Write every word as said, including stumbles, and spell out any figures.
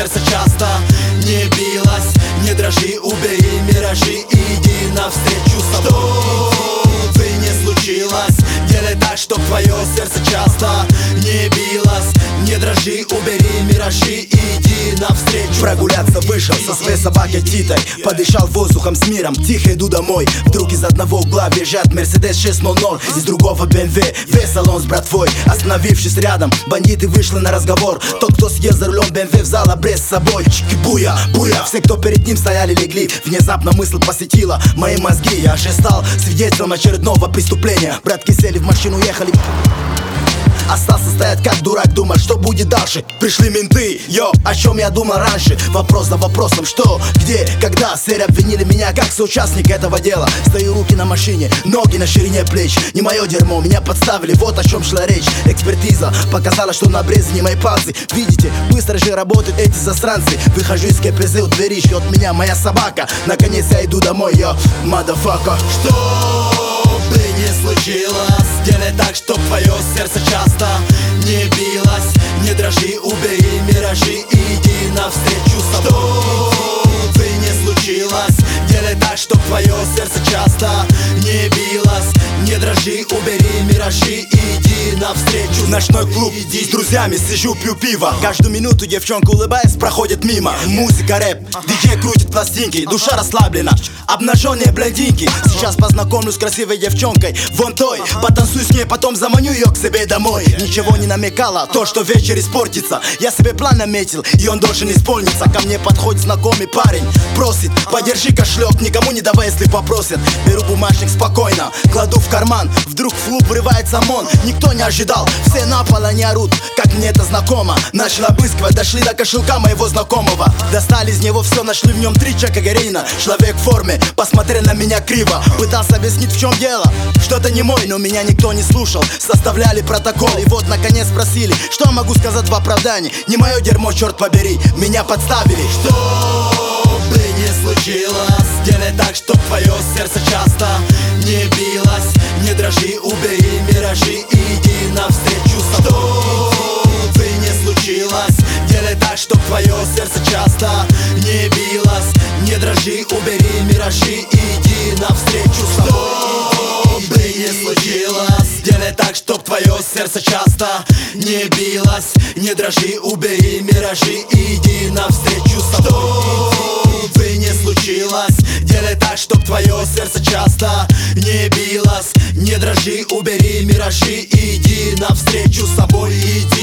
сердце часто не билось. Не дрожи, убери миражи и иди навстречу с собой. Что бы ни случилось, делай так, чтоб твое сердце часто не билось. Не дрожи, убери миражи и иди навстречу. Прогуляться вышел со своей собакой Титой, подышал воздухом с миром, тихо иду домой. Вдруг из одного угла въезжает Мерседес шесть ноль ноль, из другого бэ эм вэ, весь салон с братвой. Остановившись рядом, бандиты вышли на разговор. Тот, кто съел за рулем бэ эм вэ, взял обрез с собой. Чики буя, буя, все, кто перед ним стояли, легли. Внезапно мысль посетила мои мозги. Я же стал свидетелем очередного преступления. Братки сели в машину, ехали. Остался стоять как дурак, думать, что будет дальше. Пришли менты, йо, о чем я думал раньше. Вопрос за вопросом, что, где, когда. Сэр обвинили меня как соучастника этого дела. Стою, руки на машине, ноги на ширине плеч. Не мое дерьмо, меня подставили, вот о чем шла речь. Экспертиза показала, что на обрезе не мои пальцы. Видите, быстро же работают эти засранцы. Выхожу из КПЗ, у двери ждет меня моя собака. Наконец я иду домой, йо, мадафака. Что бы ни случилось, делай так, чтоб твое сердце часто не билось. Не дрожи, убери миражи и иди навстречу с собой. Что бы ни случилось, делай так, чтоб твое сердце часто не билось. Не дрожи, убери миражи и иди навстречу. Ночной клуб, с друзьями сижу, пью пиво. Каждую минуту девчонка, улыбаясь, проходит мимо. Музыка, рэп, диджей крутит пластинки. Душа расслаблена, обнаженные блондинки. Сейчас познакомлюсь с красивой девчонкой, вон той. Потанцую с ней, потом заманю ее к себе домой. Ничего не намекало, то, что вечер испортится. Я себе план наметил, и он должен исполниться. Ко мне подходит знакомый парень, просит: подержи кошелек, никому не давай, если попросят. Беру бумажник спокойно, кладу в карман. Вдруг в клуб врывается ОМОН, никто не ожидал. Все на пол, они орут, как мне это знакомо. Начал обыскивать, дошли до кошелька моего знакомого. Достали из него все, нашли в нем три чека героина. Человек в форме посмотрел на меня криво. Пытался объяснить, в чем дело, что это не мой, но меня никто не слушал. Составляли протокол, и вот наконец спросили, что я могу сказать в оправдании. Не мое дерьмо, черт побери, меня подставили. Что бы ни случилось, делай так, чтоб твое сердце часто не билось. Не дрожи, убери миражи и иди навстречу с собой. Что бы ни случилось, делай так, чтоб твое сердце часто не билось. Не дрожи, убери миражи и иди навстречу с собой. Что бы ни случилось, делай так, чтоб твое сердце часто не билось. Не дрожи, убери миражи и иди навстречу с собой. Что бы ни случилось, делай так, чтоб твое сердце часто не билось. Не дрожи, убери миражи и иди навстречу с собой. Иди